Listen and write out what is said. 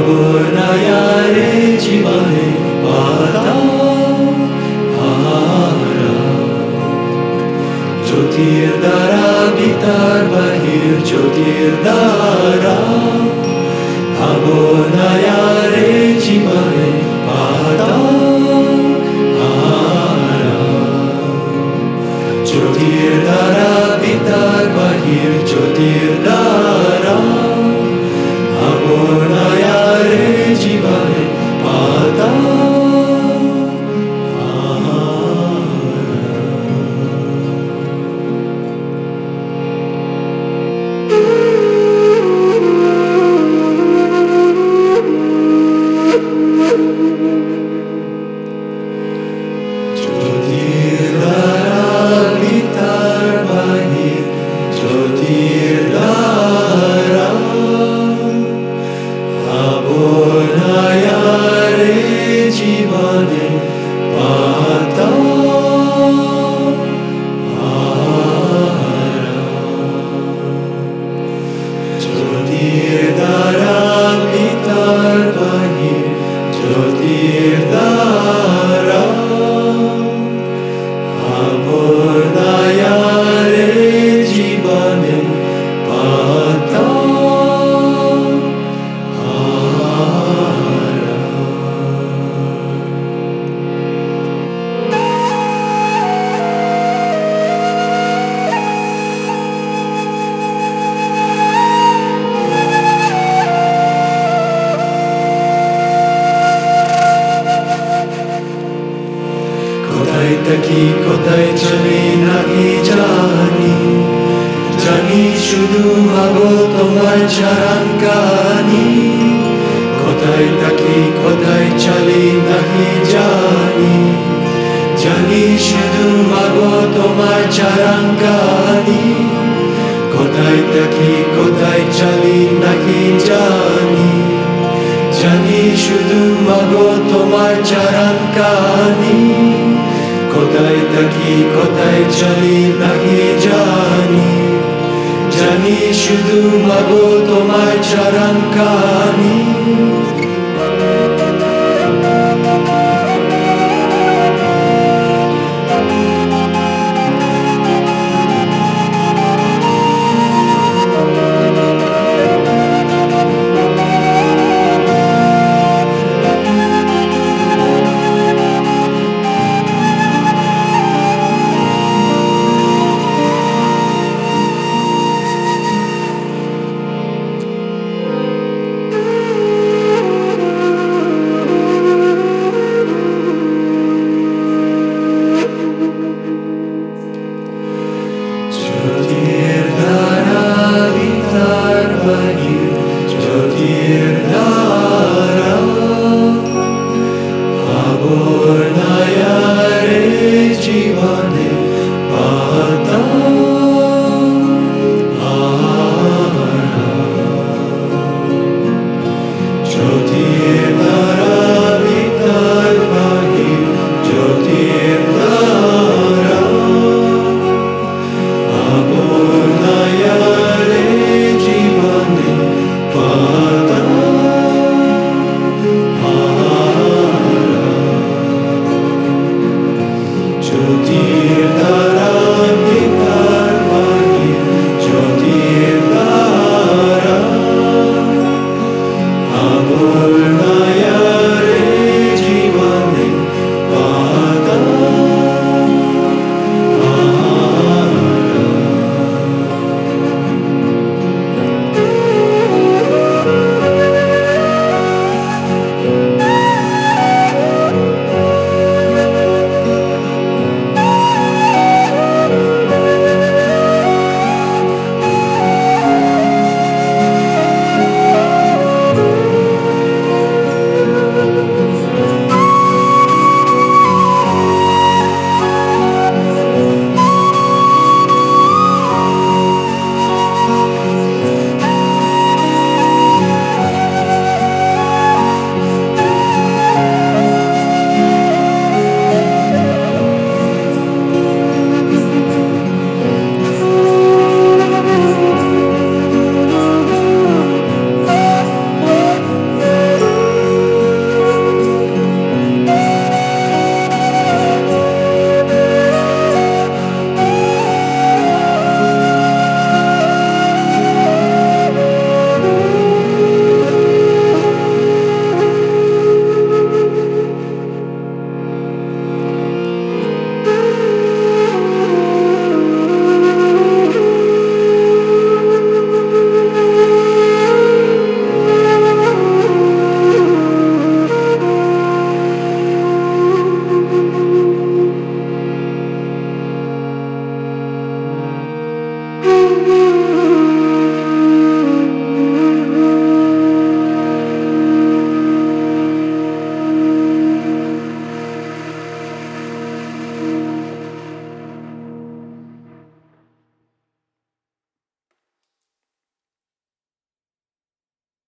ভাবনায়ারে জীবনে পাতা হারা জ্যোতির দ্বারা বিতার বাহির জ্যোতির দ্বারা ভাবনায়ারে জীবনে পাতা হারা জ্যোতির দ্বারা বিতার বাহির জ্যোতির দ্বারা ভাবনায়ারে জীবনে পাতা জ্যোতির দ্বারা বিতার বাহির জ্যোতির দ্বারা ভাবনায়ারে জীবনে পাতা হারা জ্যোতির দ্বারা বিতার বাহির জ্যোতির দ্বারা ভাবনায়ারে জীবনে পাতা কোথায় থাকি কোথায় চলি নাহি জানি জানি শুধু মাগো তোমার চরণ কানি কোথায় থাকি কোথায় চলি নাহি জানি জানি শুধু মাগো তোমার চরণ কানি কোথায় থাকি কোথায় চলি নাহি জানি জানি শুধু মাগো তোমার চরণ কানি কোথায় থাকি কোথায় চলি নাহি জানি জানি শুধু মাগো তোমার চরণ কানি জ্যোতির দ্বারা বিতার বাহির জ্যোতির দ্বারা ভাবনায়ারে জীবনে পাতা হারা জ্যোতির দ্বারা বিতার বাহির জ্যোতির দ্বারা ভাবনায়ারে জীবনে পাতা হারা জ্যোতির দ্বারা বিতার বাহির জ্যোতির দ্বারা